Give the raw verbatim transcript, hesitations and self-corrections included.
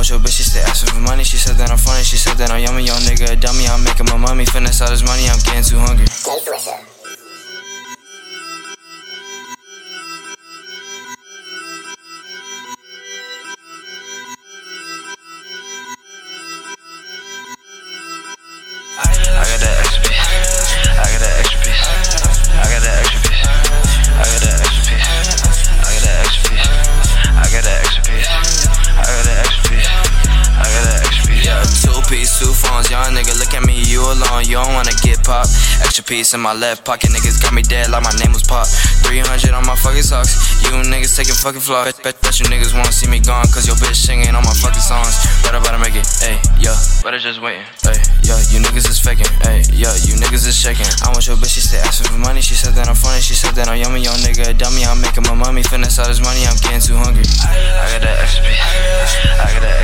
want your bitch, she stay asking for money. She said that I'm funny, she said that I'm yummy. Young nigga a dummy, I'm making my money. Finesse all this money, I'm getting too hungry. I got that extra piece. I got that extra piece. I got that extra piece. I got that extra piece. I got that extra piece. I got that extra piece. I got that extra piece. I got that extra piece. Yeah, two piece, two phones. Young nigga, look at me, you alone. You don't wanna get popped. Extra piece in my left pocket. Niggas got me dead like my name was Pop. three hundred on my fucking socks. You niggas taking fucking flaws. Bet, bet, bet you niggas wanna see me gone. Cause your bitch singing on my fucking songs. Better, better make it. Ayy, yeah. Better just waiting. Ayy, yeah. You niggas is faking. Ayy, yeah. You niggas is shaking. I want your bitch, she stay asking for money. She said that I'm funny. She said that I'm yummy. Young nigga a dummy. I'm making my money. Finesse all this money. I'm getting too hungry. I got that extra piece. I got that